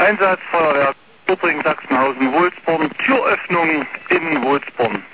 Einsatz, Feuerwehr Übrigen Sachsenhausen, Wulsborn, Türöffnung in Wulsborn.